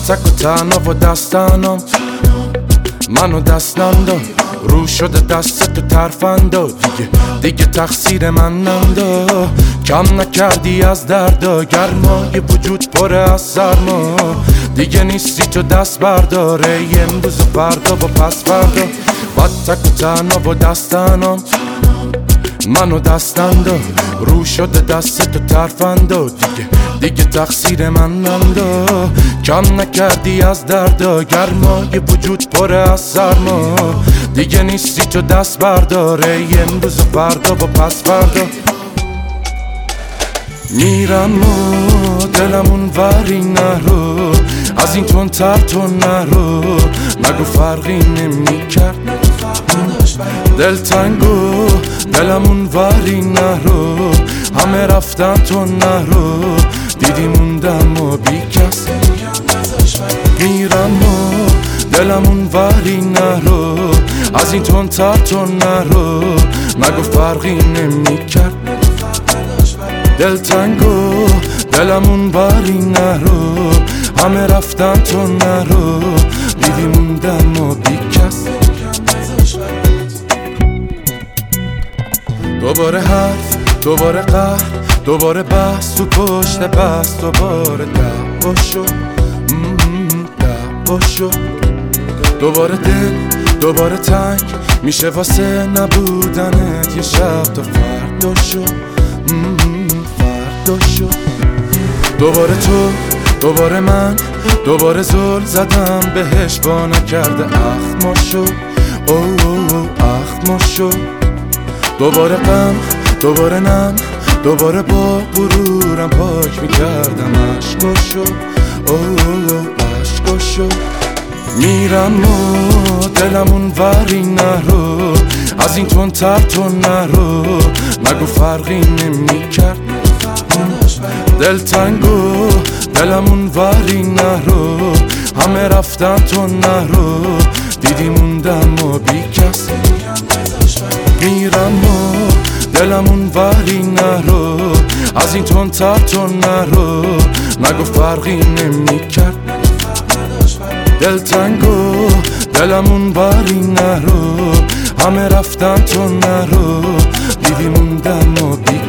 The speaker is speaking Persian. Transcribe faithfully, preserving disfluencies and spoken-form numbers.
تک و تنها و دستانم منو دستم داد رو شده دست تو ترفندا دیگه دیگه تقصیر من نندا کم نکردی از دردا گرمای وجود پره از سرما دیگه نیستی تو دست برداره امروز و فردا و پس فردا با تک و تنها و دستانم منو دستم داد رو شده دست تو ترفندا دیگه دیگه تقصیر من نندا کم نکردی از دردا گرمای وجود پره از سرما دیگه نیستی تو دست برداره امروز و فردا و پس فردا میرم و دلمون وری نرو از این تون تر تو نرو نگو فرقی نمی کرد دل تنگو دلمون وری نرو همه رفتن تو نرو دیدی موندم و بی کس میرم و دلمون وری نرو از این تون تر تو نرو نگو فرقی نمی کرد دل تنگو دلمون وری نرو همه رفتن تو نرو دیدی موندم و بی کس دوباره حرف دوباره قهر دوباره بحث تو پشت بحث دوباره دعوا شد دعوا شد دوباره دل دوباره تنگ میشه واسه نبودنت یه شب تا فردا شد فردا شد دوباره تو دوباره من دوباره زل زدم بهش با نکرده اخما شد او او او اخما شد دوباره غم دوباره نم دوباره با غرورم پاک میکردم عشقاشو او او او عشقاشو میرم و دلمون وری نرو از این تون تر تو نرو نگو فرقی نمی کرد دل تنگو دلمون وری نرو همه رفتن تو نرو دیدی موندم و بی کس میرم و دلمون وری نرو از این تون تر تو نرو نگو فرقی نمی کرد دل تنگو دلمون وری نرو همه رفتن تو نرو دیدی موندم و بی